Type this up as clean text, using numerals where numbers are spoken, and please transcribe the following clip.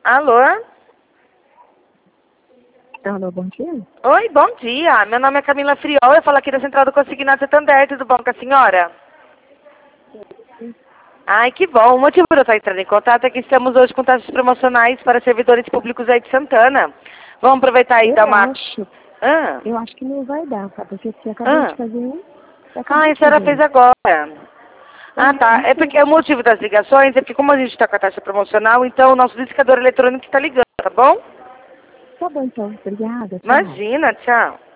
Alô? Alô, bom dia. Oi, bom dia. Meu nome é Camila Friol, eu falo aqui da Central do Consignado Santander, tudo bom com a senhora? Ai, que bom. O motivo de eu estar entrando em contato é que estamos hoje com taxas promocionais para servidores públicos aí de Santana. Vamos aproveitar aí e dar uma... Eu acho que não vai dar, tá? Porque você acabou de fazer um. A senhora fez agora. Ah, tá. É porque o motivo das ligações é porque como a gente está com a taxa promocional, então o nosso discador eletrônico está ligando, tá bom? Tá bom, então. Obrigada. Tchau. Imagina, tchau.